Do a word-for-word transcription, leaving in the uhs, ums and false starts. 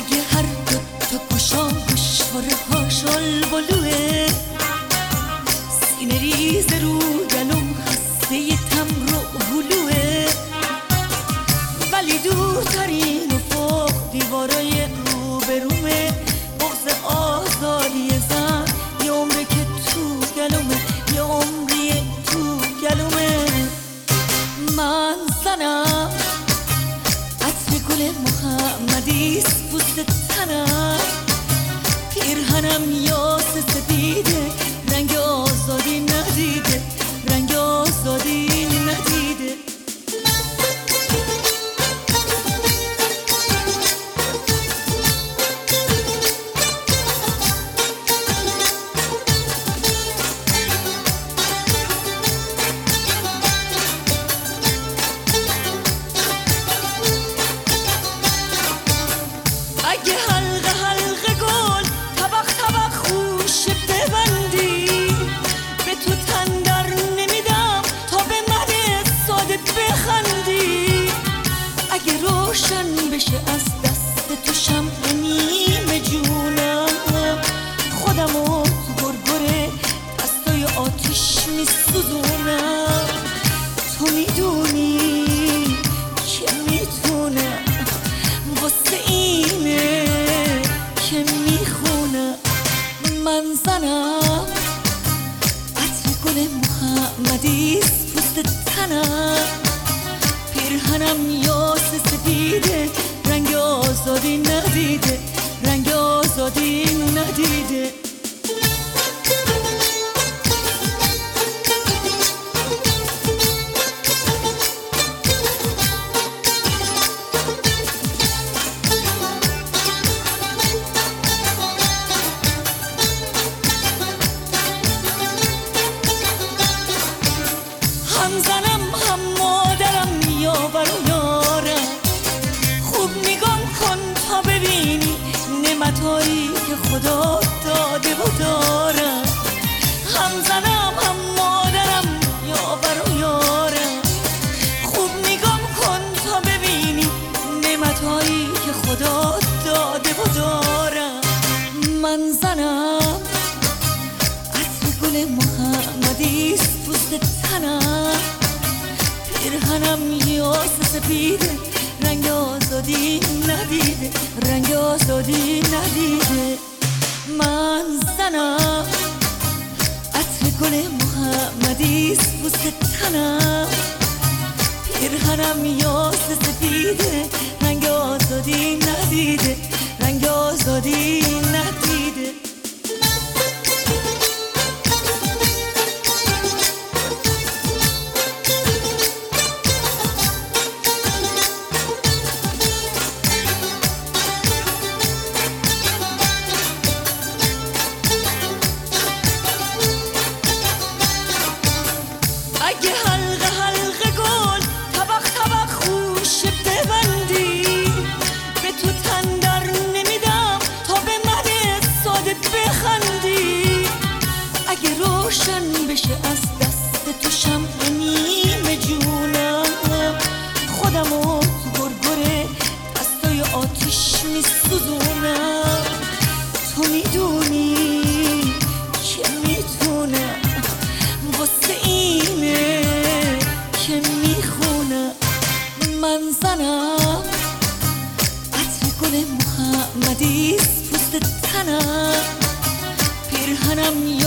اگه هر دو تا گوشا گوشواره ها شال بلوه، سینه ریز رو گلوم هسته تمر و هلوه، ولی دورترین افق دیوارای روبرومه. بغض آزادی زن یه عمره که تو گلومه، یه عمری تو گلومه. من زنم عطر گل محمدیست پوست تنم، پیرهنم یاس سفیده، رنگ آزادی ندیده، رنگ آزادی ندیده. اگه حلقه حلقه گل طبق طبق خوش ببندی، به تو تن در نمیدم تا به من ساده بخندی. اگه روشن بشه از دست تو شمع نیمه جونم، خودمو تو گرگره دستای آتیش میسوزونم. تو میدونی که میتونم واسه اینه که میخونم. من زنم عطر گل محمدیست پوست تنم، پیرهنم یاس سفیده، رنگ آزادی ندیده، رنگ آزادی ندیده. هم زنم هم مادرم یاور و یارم، خوب نگام کن تا ببینی نعمتایی که خدا داده و دارم. هم زنم هم مادرم یاور و یارم، خوب نگام کن تا ببینی نعمتایی که خدا داده و دارم. من زنم عطر گل محمدیست پوست تنم، پیرهنم یاس سفیده، رنگ آزادی ندیده، رنگ آزادی ندیده. من زنم عطر گل محمدیست پوست تنم، پیرهنم یاس سفیده، رنگ آزادی ندیده، رنگ آزادی ندیده. اگه حلقه حلقه گل طبق طبق خوش ببندی، به تو تن در نمیدم تا به من ساده بخندی. اگه روشن بشه از دست تو شمع نیمه جونم، خودمو تو گرگره دستای آتیش میسوزونم. تو میدونی که میتونم واسه اینه که میخونم. من زنم عطر گل محمدیست پوست تنم، پیرهنم